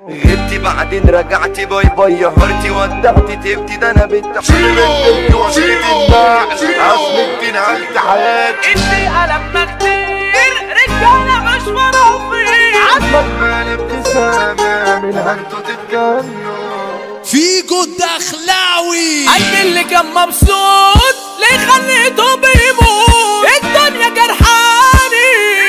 غبتي بعدين رجعتي باي باي هرتي ودعتي تبتي ده انا بنت حلال وشريت النعل اصلك نقلت حياتي انتي قلبنا كتير رجالة مش فرافير عمك مال ابتسامة منها انتوا تتجنوا فيجو الدخلاوي قلبي اللي كان مبسوط ليه خليته بيموت الدنيا جرحاني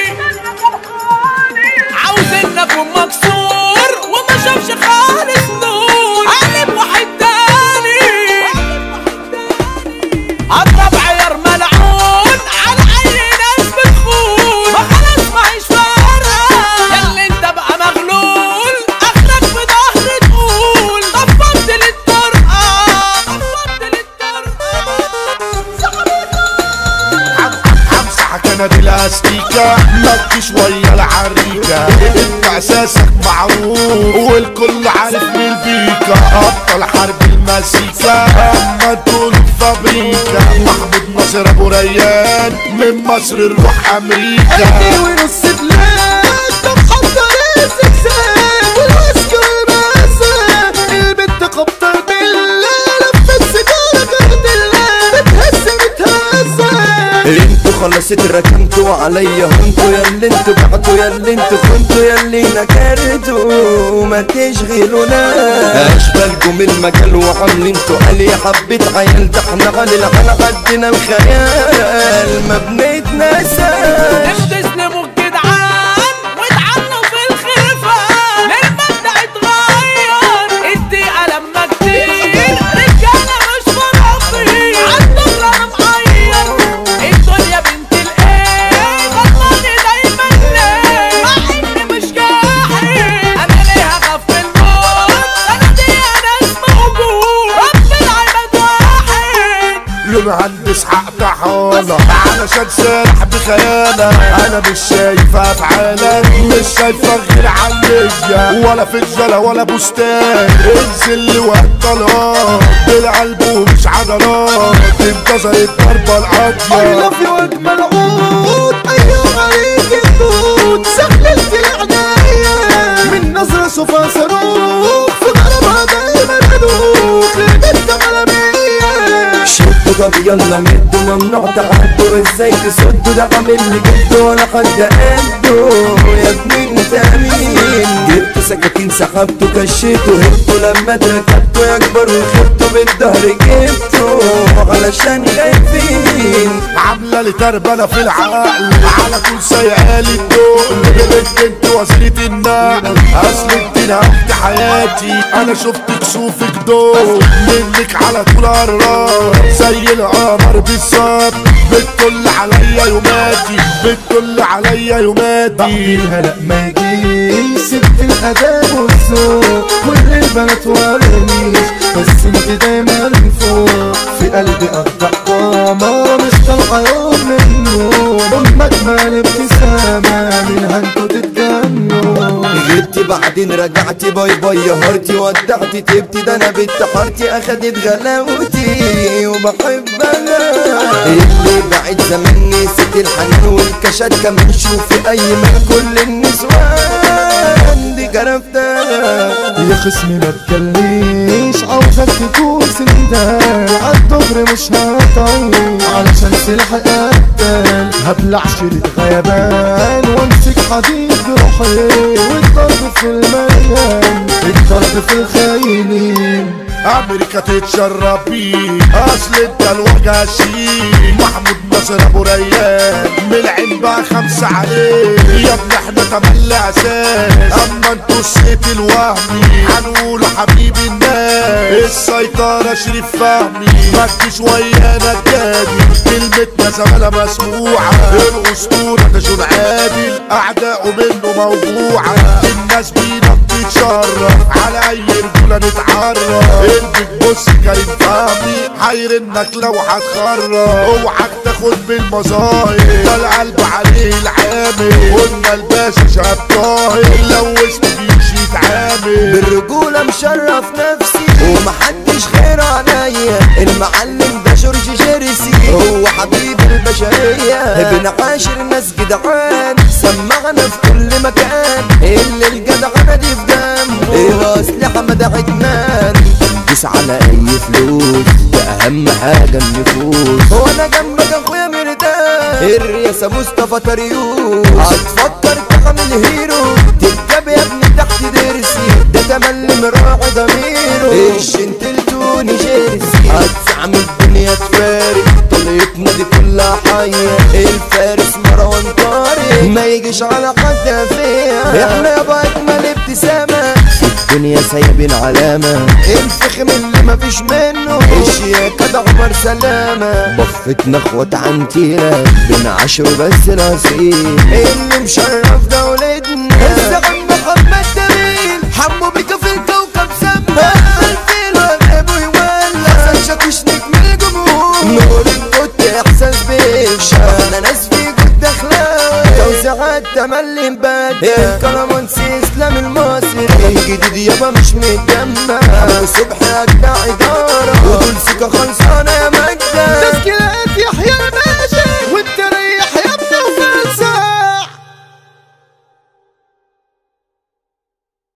عاوز ان اكون مكسور وما شافش خالص نور قلب واحد تاني اضرب عيار ملعون على اي ناس بتخون ما خلاص معيش فارقه ياللي انت بقى مغلول اخرك في ظهري تقول طفرت للطرقه امسحك انا بالاستيكه نط شويه العريكه انت اساسك معروف والكل عارف مين بيكا ابطال حرب المزيكا اما دول فابريكا محمود ناصر ابو ريان من مصر نروح امريكا ونص بلاد طب حضر السكسات والوسك والمأساة البنت خبطة بالله لفت سيجارة كارت الله بتهز متهزة انتوا خلصت ركنتوا عليا انتوا ياللي انتوا بعتوا ياللي انتوا خنتوا ياللي نكرتوا ما تشغلونا اشبالكم من المجال وعاملين تقال يا حبة عيال ده احنا على قدنا الخيال ما بنتنساش تستسلموا الجدعان واتعنوا في الخلفة للمبدأ اتغير الدقيقة لما كتير رجالة مش فرافير عالدغري انا مغير الدنيا بنت الايه غلطاني دايما ليه مع اني مش جاحد انا ليه هخاف في الموت انا دي ناس موجود رب العباد واحد لون هندس حق طحالة علشان سارح بخيالك انا مش شايف افعالك مش شايفك غير عليا ولا فجلة ولا بستان انزل وهالطلقات بالقلب ومش عضلات انتظرت ضربة القاضية في واجمل عود ايوه عليك الدود سخلت العناية من نظرة شوفها صاروخ في ضربها دايما بدوخ للبنت غلبية شدوا طب يلا مدوا ممنوع تعدوا ازاي تسدوا ده عامل اللي جدوا ولا حد قدوا يا ابني انت مين جبتوا سكاكين سحبتوا كشيتوا هبتوا لما اتركبتوا يا كبر وخبتوا بالظهر جبتوا علشان خايفين عاملة لي تربلة في العقل على طول سايقالي الدول انت وزيرة النقل اصل انت نهبت حياتي انا شفت كسوفك دول منك على طول قرار زي القمر بالظبط بتطل عليا يوماتي بتطل عليا يوماتي الهلا ما يجيش سبت الاداب والذوق كل البنات ورانيش بس انت دايما فوق في قلبي قطع قامة مش طالعة يوم من النوم امك مال ابتسامة منها انتوا تتجنوا غبتي بعدين رجعتي باي باي هرتي ودعتي تبتي ده انا بنت حارتي اخدت غلاوتي وبحبها اللي بعد زمان نسيت الحنان والكشات كمان شوفي اي من كل النسوان دي جربتها يا خصمي ما تكليش عاوزك تدوس الندال عالدغري مش هطول علشان سلاح قتال هبلع شريط غيبان وامسك حديد بروحي والضرب في المليان الضرب في الخاينين امريكا تتشرب بيه اصل انت الوجه شيك محمود ناصر ابو ريان من العين بقى 5 عليه يا ابني احنا تملي اساس اما انتوا الصيت الوهمي هنقولوا حبيب الناس السيطرة شريف فهمي مد شوية نجادي كلمتنا زمالة مسموعة الاسطورة ده جون عادل اعداؤه منه موضوعة الناس بينا بتتشرف على اي رجولة نتعرف البيت بص كريم فهمي حيرنك لو هتخرب اوعك تاخد بالمظاهر ده القلب عليه العامل قلنا الباشا شاب طاهر لو وسط بيمشي يتعامل بالرجولة مشرف نفسي ومحدش غير عليا المعلم ده جورج جيرسي هو حبيب البشرية ابن عاشر ناس جدعان سمعنا في كل مكان اللي الجدعنة دي في دم ده عدمان دوس على اي فلوس ده اهم حاجة النفوس. هو انا جنبك اخويا مرتاح الرئاسة مصطفى طريوس هتفكر تعمل هيرو تتجاب يا ابني تحت درسي ده تملي مراعي ضميره الشنتلتوني جيرسي هتزعم الدنيا تفارق طليتنا دي كلها حية الفارس مروان طارق ما يجيش على حد فيها احنا يابا اجمل ابتسامة في الدنيا سايبين علامة الفخم اللي مفيش منه الشياكة ده عمر سلامة بفتنا اخوات عنتيرة بنعشر بس نصيب اللي مشرف دولتنا الزعيم محمد جميل حمو بيك في الكوكب سما الفيل وابو يولع حسن شاكوش نجم الجمهور نور الكت احساس بيك احنا ناس في جد اخلاق توزيعات تملي مبادئ الكلامونسي اسلام المصري الجديد يابا مش متجمع صبح اجدع اداره ودول سكه خالص